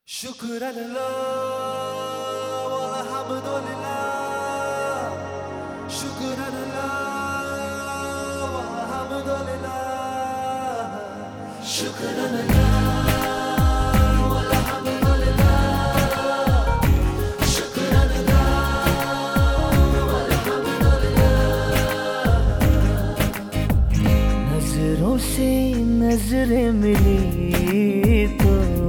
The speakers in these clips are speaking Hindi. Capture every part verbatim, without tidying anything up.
شكرا لله والحمد لله. شكرا لله والحمد لله. شكرا لله والحمد لله. شكرا لله والحمد لله. नजरों से नजरें मिली तो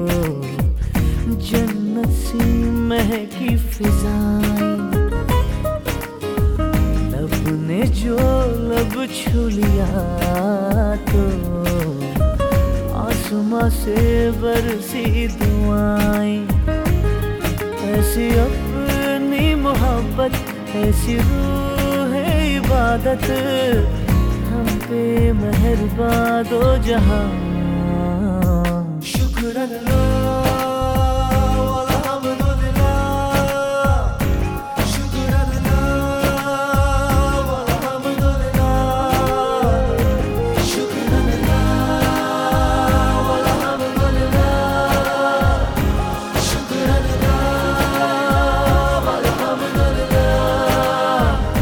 जन्नत सी महकी फिजाएं, लब ने जो लब छू लिया तो आसमां से बरसी दुआएं। ऐसी अपनी मोहब्बत, ऐसी रूह है इबादत, हम पे मेहरबान दो जहां। شكرا لله والحمد لله. شكرا لله والحمد لله. شكرا لله والحمد لله. شكرا لله والحمد لله.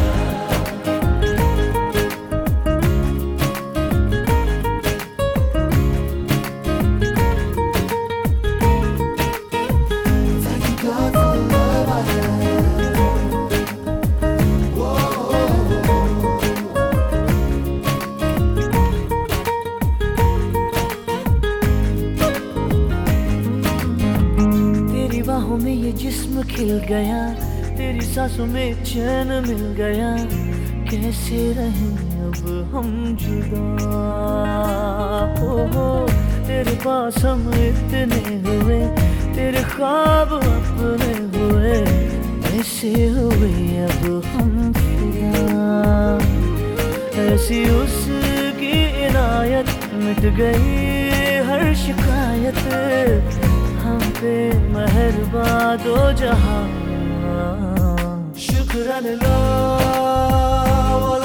बाहों में ये जिस्म खिल गया, तेरी सांसों में चैन मिल गया। कैसे रहें अब हम जुदा, हो हो तेरे पास हम इतने हुए, तेरे ख्वाब अपने हुए। ऐसे हुए अब हम फिदा, ऐसी उसकी इनायत, मिट गई हर शिकायत। हम पे मेहरबान दो जहां। شكرا لله